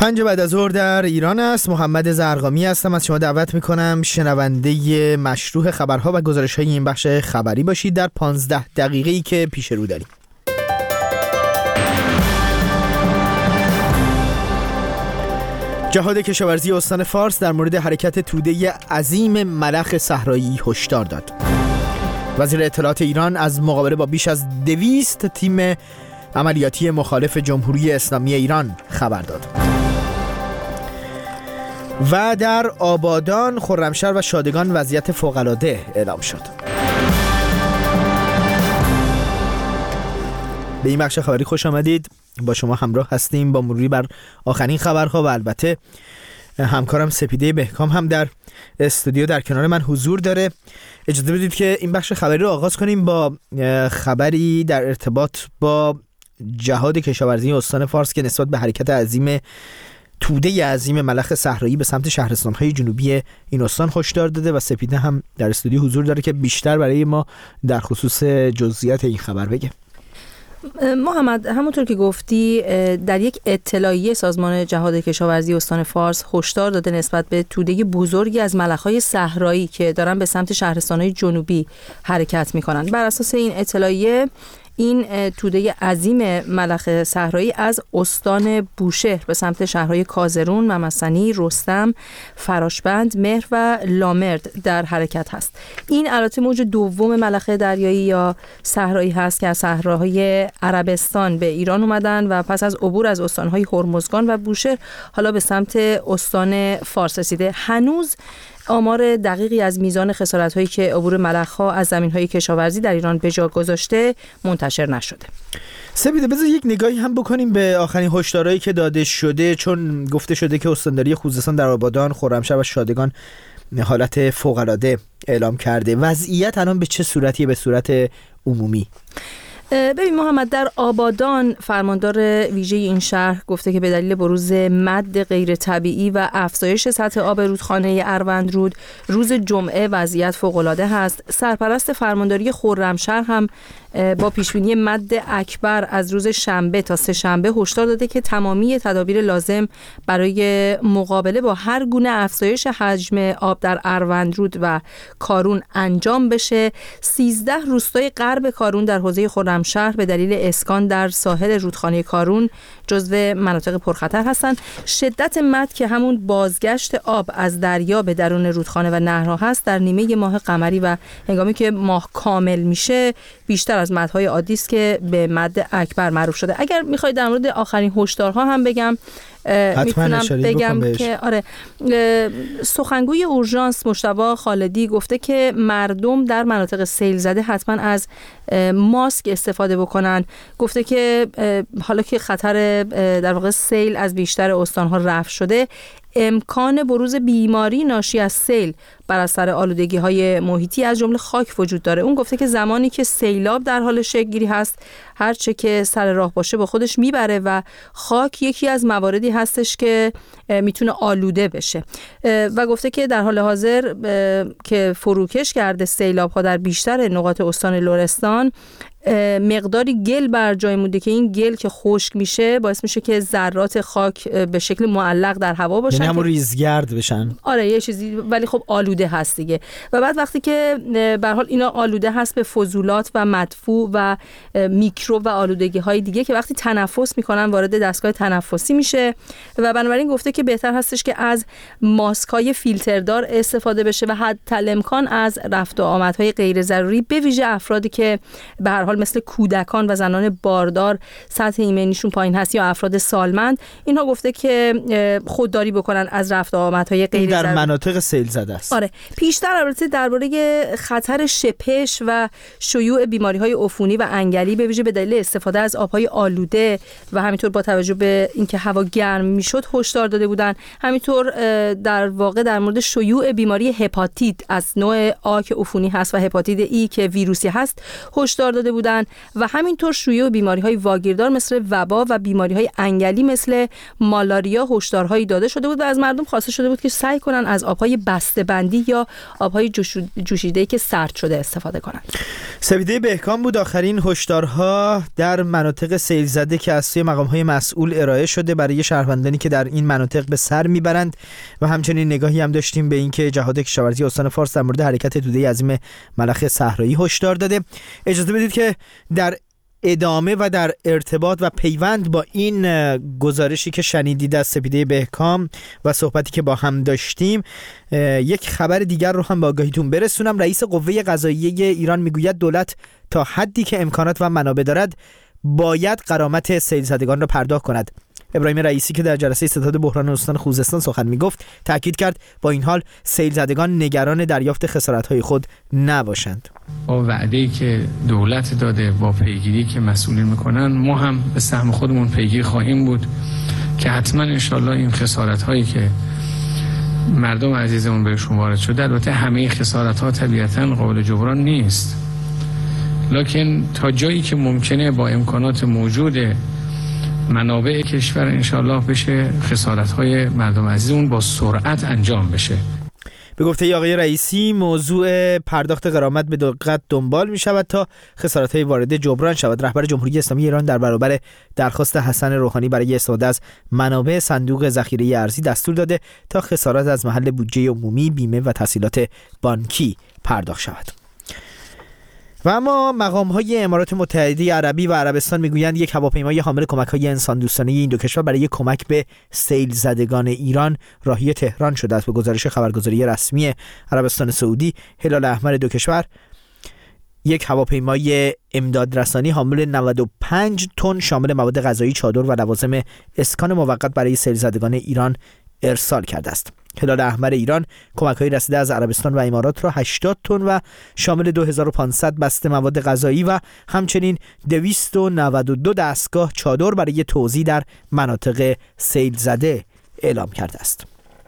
5 بعد از ظهر در ایران است. محمد زرقامی هستم. از شما دعوت میکنم شنونده مشروح خبرها و گزارش‌های این بخش خبری باشید در 15 دقیقه‌ای که پیش رو داریم. جهاد کشاورزی استان فارس در مورد حرکت توده عظیم ملخ صحرایی هشدار داد. وزیر اطلاعات ایران از مقابله با بیش از 200 تیم عملیاتی مخالف جمهوری اسلامی ایران خبر داد. و در آبادان، خرمشهر و شادگان وضعیت فوق‌العاده اعلام شد. به این بخش خبری خوش آمدید. با شما همراه هستیم با مروری بر آخرین خبرها و البته همکارم سپیده بهکام هم در استودیو در کنار من حضور داره. اجازه بدید که این بخش خبری رو آغاز کنیم با خبری در ارتباط با جهاد کشاورزی استان فارس که نسبت به حرکت عظیم توده عظیم ملخ صحرایی به سمت شهرستان‌های جنوبی این استان هشدار داده و سپیده هم در استودیو حضور داره که بیشتر برای ما در خصوص جزئیات این خبر بگه. محمد، همونطور که گفتی در یک اطلاعیه سازمان جهاد کشاورزی استان فارس هشدار داده نسبت به توده بزرگی از ملخ‌های صحرایی که دارن به سمت شهرستان‌های جنوبی حرکت می‌کنن. بر اساس این اطلاعیه این توده عظیم ملخ صحرایی از استان بوشهر به سمت شهرهای کازرون، ممسنی، رستم، فراشبند، مهر و لامرد در حرکت هست. این البته موج دوم ملخ دریایی یا صحرایی هست که از صحراهای عربستان به ایران اومدن و پس از عبور از استانهای هرمزگان و بوشهر حالا به سمت استان فارس رسیده. هنوز آمار دقیقی از میزان خسارت‌هایی که عبور ملخ‌ها از زمین‌های کشاورزی در ایران به جا گذاشته منتشر نشده. سپیده، بذار یک نگاهی هم بکنیم به آخرین هشدارهایی که داده شده، چون گفته شده که استانداری خوزستان در آبادان، خرمشهر و شادگان حالت فوق‌العاده اعلام کرده. وضعیت الان به چه صورتیه به صورت عمومی؟ ببین محمد، در آبادان فرماندار ویژه این شهر گفته که به دلیل بروز مد غیر طبیعی و افزایش سطح آب رودخانه اروندرود روز جمعه وضعیت فوق‌العاده هست. سرپرست فرمانداری خرمشهر هم با پیشبینی مد اکبر از روز شنبه تا سه شنبه هشدار داده که تمامی تدابیر لازم برای مقابله با هر گونه افزایش حجم آب در اروندرود و کارون انجام بشه. 13 روستای غرب کارون در حوزه خرمشهر به دلیل اسکان در ساحل رودخانه کارون جزو مناطق پرخطر هستند. شدت مد که همون بازگشت آب از دریا به درون رودخانه و نهرها هست در نیمه ماه قمری و هنگامی که ماه کامل میشه بیشتر از مدهای عادی است که به مد اکبر معروف شده. اگر میخواید در مورد آخرین هشدارها هم بگم، میتونم بگم که سخنگوی اورژانس مجتبی خالدی گفته که مردم در مناطق سیل زده حتما از ماسک استفاده بکنن. گفته که حالا که خطر در واقع سیل از بیشتر استانها رفع شده، امکان بروز بیماری ناشی از سیل بر اثر آلودگی‌های محیطی از جمله خاک وجود داره. اون گفته که زمانی که سیلاب در حال شکل‌گیری هست، هر چه که سر راه باشه با خودش میبره و خاک یکی از مواردی هستش که میتونه آلوده بشه و گفته که در حال حاضر که فروکش کرده سیلاب‌ها در بیشتر نقاط استان لرستان، مقداری گل بر جای مونده که این گل که خشک میشه باعث میشه که ذرات خاک به شکل معلق در هوا باشن، یعنی همون ریزگرد بشن. آره یه چیزی، ولی خب آلوده هست دیگه. و بعد وقتی که به هر حال اینا آلوده هست به فضولات و مدفوع و میکروب و آلودگی های دیگه که وقتی تنفس میکنن وارد دستگاه تنفسی میشه و بنابراین گفته که بهتر هستش که از ماسک های فیلتردار استفاده بشه و حتی امکان از رفت و آمدهای غیر ضروری به ویژه افرادی که به هر حال مثل کودکان و زنان باردار سطح ایمنیشون پایین هست یا افراد سالمند، اینها گفته که خودداری بکنن از رفت و آمدهای غیر ضروری در مناطق سیل زده است. آره، پیشتر البته درباره خطر شپش و شیوع بیماری‌های عفونی و انگلی به ویژه به دلیل استفاده از آب‌های آلوده و همینطور با توجه به اینکه هوا گرم میشد هشدار داده شده بودند. همینطور در واقع در مورد شیوع بیماری هپاتیت از نوع آ که عفونی هست و هپاتیت ای که ویروسی هست هشدار داده بودند و همینطور شیوع بیماری‌های واگیردار مثل وبا و بیماری‌های انگلی مثل مالاریا هشدارهایی داده شده بود و از مردم خواسته شده بود که سعی کنن از آب‌های بسته‌بندی یا آب‌های جوشیده‌ای که سرد شده استفاده کنند. سپیده بهکام بود آخرین هشدارها در مناطق سیل زده که از سوی مقام‌های مسئول ارائه شده برای شهروندانی که در این مناطق به سر میبرند و همچنین نگاهی هم داشتیم به اینکه جهاد کشاورزی استان فارس در مورد حرکت توده عظیم ملخ صحرایی هشدار داده. اجازه بدید که در ادامه و در ارتباط و پیوند با این گزارشی که شنیدید از سپیده بهکام و صحبتی که با هم داشتیم یک خبر دیگر رو هم با آگاهیتون برسونم. رئیس قوه قضاییه ایران میگوید دولت تا حدی که امکانات و منابع دارد باید غرامت سیل زدگان را پرداخت کند. ابراهیم رئیسی که در جلسه ستاد بحران استان خوزستان سخن میگفت تاکید کرد با این حال سیل زدگان نگران دریافت خسارت‌های خود نباشند. با وعده‌ای که دولت داده، با پیگیری که مسئولین میکنن، ما هم به سهم خودمون پیگیر خواهیم بود که حتما انشالله این خسارت‌هایی که مردم عزیزمون بهشون وارد شده، البته همه خسارت‌ها طبیعتاً قابل جبران نیست، لکن تا جایی که ممکنه با امکانات موجود منابع کشور انشالله بشه خسارت‌های مردم عزیزمون با سرعت انجام بشه. به گفته آقای رئیسی موضوع پرداخت غرامت به دقت دنبال می شود تا خسارت‌های وارده جبران شود. رهبر جمهوری اسلامی ایران در برابر درخواست حسن روحانی برای استفاده از منابع صندوق ذخیره ارزی دستور داده تا خسارات از محل بودجه عمومی، بیمه و تسهیلات بانکی پرداخت شود. و اما مقام‌های امارات متحده عربی و عربستان میگویند یک هواپیمای حامل کمک‌های انسان دوستانه این دو کشور برای کمک به سیل زدگان ایران راهی تهران شده است. به گزارش خبرگزاری رسمی عربستان سعودی، هلال احمر دو کشور یک هواپیمای امدادرسانی حامل 95 تن شامل مواد غذایی، چادر و لوازم اسکان موقت برای سیل زدگان ایران ارسال کرده است. هلال احمر ایران کمک‌های رسیده از عربستان و امارات را 80 تن و شامل 2500 بسته مواد غذایی و همچنین 292 دستگاه چادر برای توزیع در مناطق سیل زده اعلام کرده است.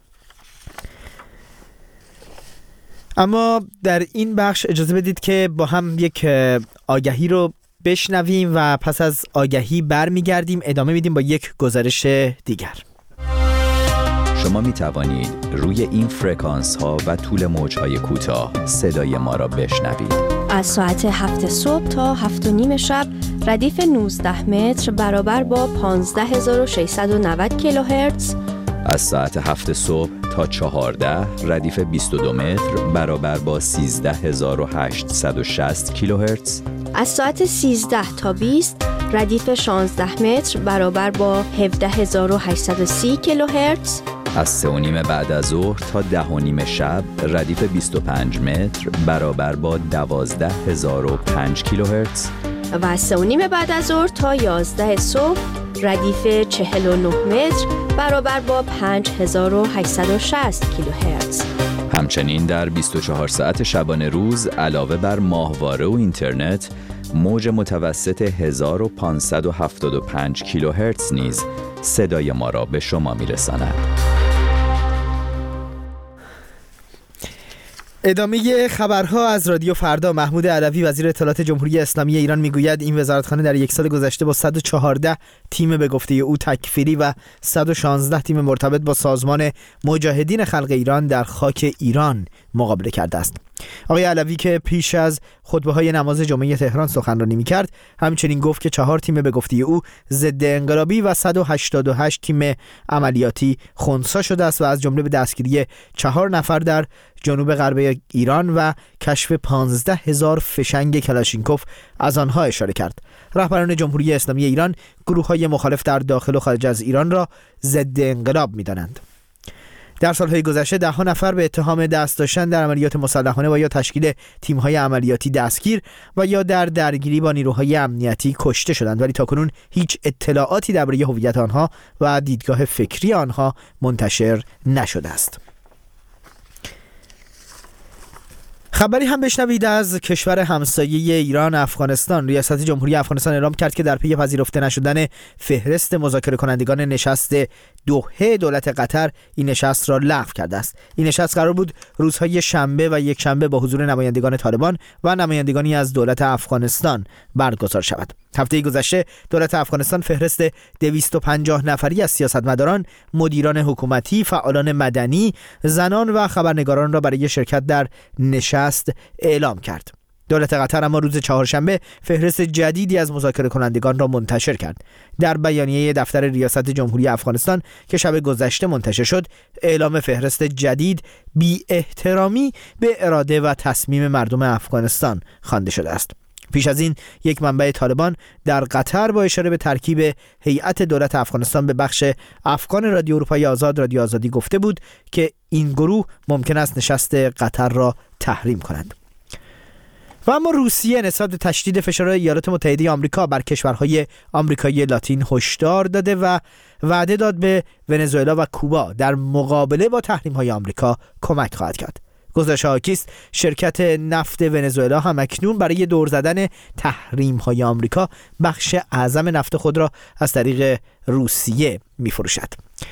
اما در این بخش اجازه بدید که با هم یک آگهی رو بشنویم و پس از آگهی برمیگردیم ادامه میدیم با یک گزارش دیگر. شما می توانید روی این فرکانس ها و طول موج های کوتاه صدای ما را بشنوید. از ساعت 7 صبح تا 7:30 شب ردیف 19 متر برابر با 15690 کیلوهرتز. از ساعت 7 صبح تا 14 ردیف 22 متر برابر با 13860 کیلوهرتز. از ساعت 13 تا 20 ردیف 16 متر برابر با 17830 کیلوهرتز. از 3:30 بعد از ظهر تا 10:30 شب ردیف 25 متر برابر با 12005 کیلوهرتز. و از 3:30 بعد از ظهر تا 11 صبح ردیف 49 متر برابر با 5860 کیلوهرتز. همچنین در 24 ساعت شبانه روز علاوه بر ماهواره و اینترنت موج متوسط 1575 کیلوهرتز نیز صدای ما را به شما میرساند. ادامه خبرها از رادیو فردا. محمود علوی وزیر اطلاعات جمهوری اسلامی ایران میگوید این وزارتخانه در یک سال گذشته با 114 تیم به گفته او تکفیری و 116 تیم مرتبط با سازمان مجاهدین خلق ایران در خاک ایران مقابله کرده است. آقای علوی که پیش از خطبه‌های نماز جمعه تهران سخنرانی می‌کرد همچنین گفت که 4 تیم به گفته او ضد انقلابی و 188 تیم عملیاتی خنثی شده است و از جمله به دستگیری 4 نفر در جنوب غرب ایران و کشف 15000 فشنگ کلاشینکوف از آنها اشاره کرد. رهبران جمهوری اسلامی ایران گروه‌های مخالف در داخل و خارج از ایران را ضد انقلاب می‌دانند. در سالهای گذشته 10 نفر به اتهام دست داشتن در عملیات مسلحانه و یا تشکیل تیم‌های عملیاتی دستگیر و یا در درگیری با نیروهای امنیتی کشته شدند، ولی تاکنون هیچ اطلاعاتی درباره هویت آنها و دیدگاه فکری آنها منتشر نشده است. خبری هم بشنوید از کشور همسایه ایران، افغانستان. ریاست جمهوری افغانستان اعلام کرد که در پی پذیرفته نشدن فهرست مذاکره کنندگان نشست دوحه دولت قطر این نشست را لغو کرده است. این نشست قرار بود روزهای شنبه و یکشنبه با حضور نمایندگان طالبان و نمایندگانی از دولت افغانستان برگزار شود. هفته گذشته دولت افغانستان فهرست 250 نفری از سیاستمداران، مدیران حکومتی، فعالان مدنی، زنان و خبرنگاران را برای شرکت در نشست اعلام کرد. دولت قطر اما روز چهارشنبه فهرست جدیدی از مذاکره کنندگان را منتشر کرد. در بیانیه دفتر ریاست جمهوری افغانستان که شب گذشته منتشر شد، اعلام فهرست جدید بی احترامی به اراده و تصمیم مردم افغانستان خوانده شده است. پیش از این یک منبع طالبان در قطر با اشاره به ترکیب هیئت دولت افغانستان به بخش افغان رادیو اروپای آزاد رادیو آزادی گفته بود که این گروه ممکن است نشست قطر را تحریم کنند. و اما روسیه نسبت به تشدید فشار ایالات متحده آمریکا بر کشورهای آمریکایی لاتین هشدار داده و وعده داد به ونزوئلا و کوبا در مقابله با تحریم‌های آمریکا کمک خواهد کرد. گزارش حاکی است شرکت نفت ونزوئلا هم اکنون برای دور زدن تحریم‌های آمریکا بخش اعظم نفت خود را از طریق روسیه می‌فروشد.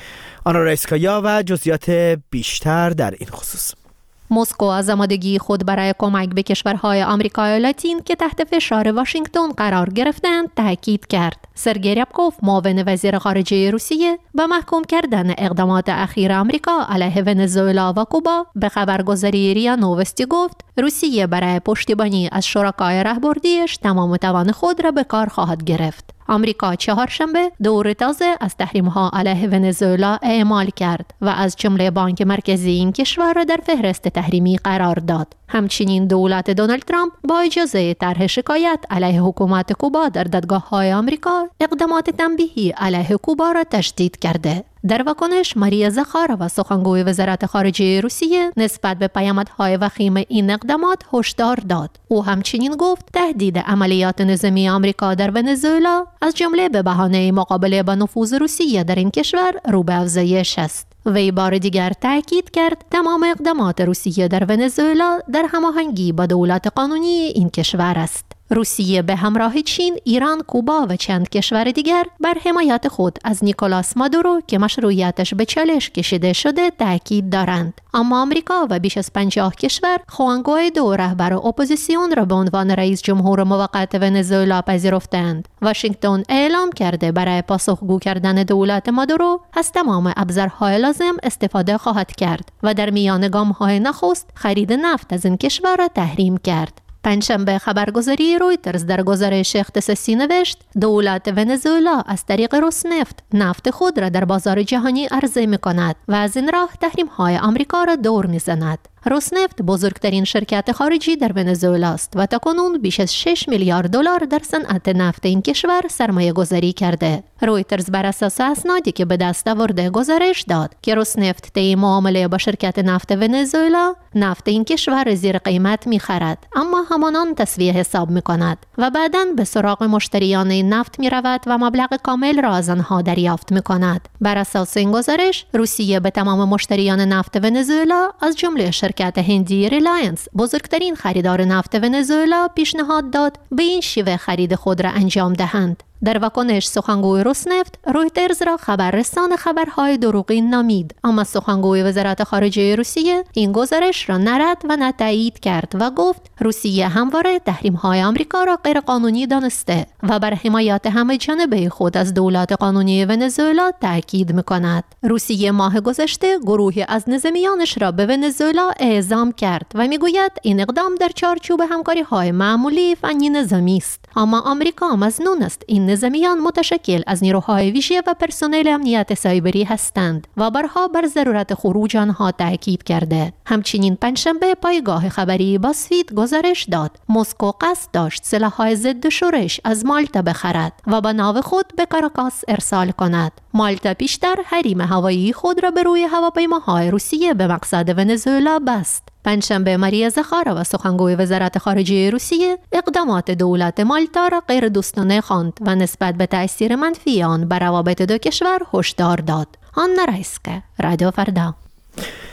آنا رایسکایا و جزئیات بیشتر در این خصوص. مسکو از آمادگی خود برای کمک به کشورهای آمریکای لاتین که تحت فشار واشنگتن قرار گرفتند تاکید کرد. سرگئی ریابکوف معاون وزیر خارجه روسیه به محکوم کردن اقدامات اخیر آمریکا علیه ونزوئلا و کوبا به خبرگزاری ریا نووستی گفت روسیه برای پشتیبانی از شرکای راهبردیش تمام توان خود را به کار خواهد گرفت. آمریکا چهارشنبه دور تازه از تحریم‌ها علیه ونزوئلا اعمال کرد و از جمله بانک مرکزی این کشور را در فهرست تحریمی قرار داد. همچنین دولت دونالد ترامپ با اجازه طرح شکایت علیه حکومت کوبا در دادگاه‌های آمریکا اقدامات تنبیهی علیه کوبا را تشدید کرده. در واکنش ماریا زخارova سخنگوی وزارت خارجه روسیه نسبت به پیامدهای وخیم این اقدامات هشدار داد. او همچنین گفت تهدید عملیات نظامی آمریکا در ونزوئلا از جمله به بهانه مقابله با نفوذ روسیه در این کشور رو به افزایش است. وی بار دیگر تاکید کرد تمام اقدامات روسیه در ونزوئلا در هماهنگی با دولت قانونی این کشور است. روسیه به همراه چین، ایران، کوبا و چند کشور دیگر بر حمایت خود از نیکولاس مادورو که مشروعیتش به چالش کشیده شده تاکید دارند. اما آمریکا و بیش از 50 کشور خوان گوایدو رهبر اپوزیسیون را به عنوان رئیس جمهور موقت ونزوئلا پذیرفتند. واشنگتن اعلام کرده برای پاسخگو کردن دولت مادورو از تمام ابزارهای لازم استفاده خواهد کرد و در میان گام‌های نخست خرید نفت از این کشور را تحریم کرد. پنجشنبه خبرگزاری رویترز در گزارش اختصاصی نوشت دولت ونزوئلا از طریق روسنفت نفت خود را در بازار جهانی عرضه می‌کند و از این راه تحریم‌های آمریکا را دور می‌زند. روسنفت بزرگترین شرکت خارجی در ونزوئلا است و تاکنون بیش از 6 میلیارد دلار در صنعت نفت این کشور سرمایه گذاری کرده. رویترز بر اساس اسنادی که به دست آورده گزارش داد که روسنفت طی معامله با شرکت نفت ونزوئلا نفت این کشور زیر قیمت می‌خرد اما همانان تسویه حساب می‌کند و بعداً به سراغ مشتریان این نفت می‌رود و مبلغ کامل را از آنها دریافت می‌کند. بر اساس این گزارش روسیه به تمام مشتریان نفت ونزوئلا از جمله شرکت هندی ریلاینس بزرگترین خریدار نفت ونزوئلا پیشنهاد داد به این شیوه خرید خود را انجام دهند. در واکنش سخنگوی روسنفت رویترز را خبررسان خبرهای دروغی نامید، اما سخنگوی وزارت خارجه روسیه این گزارش را نرد و نه تایید کرد و گفت روسیه همواره تحریم‌های آمریکا را غیرقانونی دانسته و بر حمایت همه جانبه خود از دولت قانونی ونزوئلا تاکید می‌کند. روسیه ماه گذشته گروهی از نظامیانش را به ونزوئلا اعزام کرد و می‌گوید این اقدام در چارچوب همکاری‌های معمولی فنی نظامی است، اما آمریکا مظنون است این نظامیان متشکل از نیروهای ویژه و پرسنل امنیت سایبری هستند و بارها بر ضرورت خروج آنها تاکید کرده. همچنین پنجشنبه پایگاه خبری بازفید گزارش داد مسکو قصد داشت سلاح‌های ضد شورش از مالتا بخرد و با ناو خود به کاراکاس ارسال کند. مالتا پیشتر حریم هوایی خود را به روی هواپیماهای روسیه به مقصد ونزوئلا بست. پنجشنبه ماریا زخارova سخنگوی وزارت خارجه روسیه اقدامات دولت مالتا را غیر دوستانه خواند و نسبت به تأثیر منفی آن بر روابط دو کشور هشدار داد. آنا رایسکا، رادیو فردا.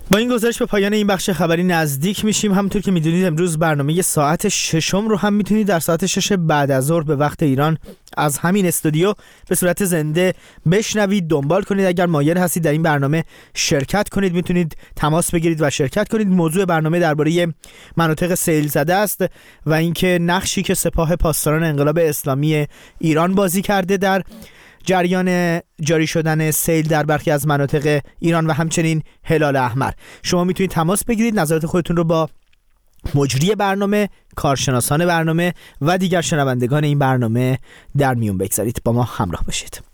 با این گزارش به پایان این بخش خبری نزدیک میشیم. همونطور که میدونید امروز برنامه ساعت 6 رو هم میتونید در ساعت 6 بعد از ظهر به وقت ایران از همین استودیو به صورت زنده بشنوید، دنبال کنید. اگر مایل هستید در این برنامه شرکت کنید میتونید تماس بگیرید و شرکت کنید. موضوع برنامه درباره مناطق سیل زده است و اینکه نقشی که سپاه پاسداران انقلاب اسلامی ایران بازی کرده در جریان جاری شدن سیل در برخی از مناطق ایران و همچنین هلال احمر. شما میتونید تماس بگیرید، نظرات خودتون رو با مجری برنامه، کارشناسان برنامه و دیگر شنوندگان این برنامه در میون بگذارید. با ما همراه باشید.